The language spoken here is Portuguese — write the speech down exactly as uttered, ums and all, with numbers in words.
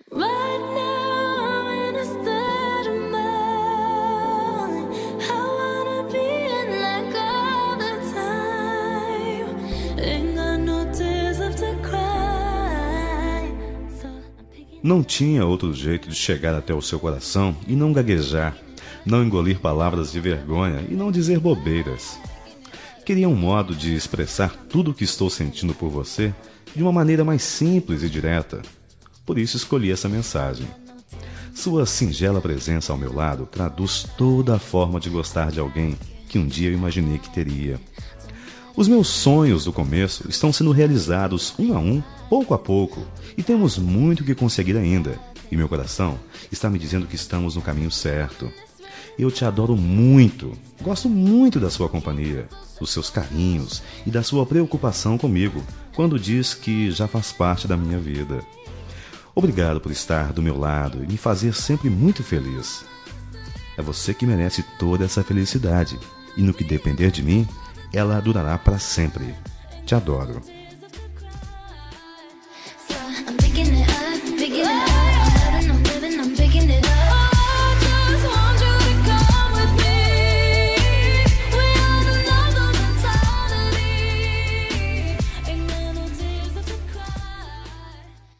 Right now I'm in a state of mind. I wanna be in like all the time. Ain't got no tears left to cry. So I'm picking. Não tinha outro jeito de chegar até o seu coração e não gaguejar, não engolir palavras de vergonha e não dizer bobeiras. Queria um modo de expressar tudo o que estou sentindo por você de uma maneira mais simples e direta. Por isso escolhi essa mensagem. Sua singela presença ao meu lado traduz toda a forma de gostar de alguém que um dia eu imaginei que teria. Os meus sonhos do começo estão sendo realizados um a um, pouco a pouco, e temos muito que conseguir ainda. E meu coração está me dizendo que estamos no caminho certo. Eu te adoro muito, gosto muito da sua companhia, dos seus carinhos e da sua preocupação comigo, quando diz que já faz parte da minha vida. Obrigado por estar do meu lado e me fazer sempre muito feliz. É você que merece toda essa felicidade, e no que depender de mim, ela durará para sempre. Te adoro. So I'm picking it up.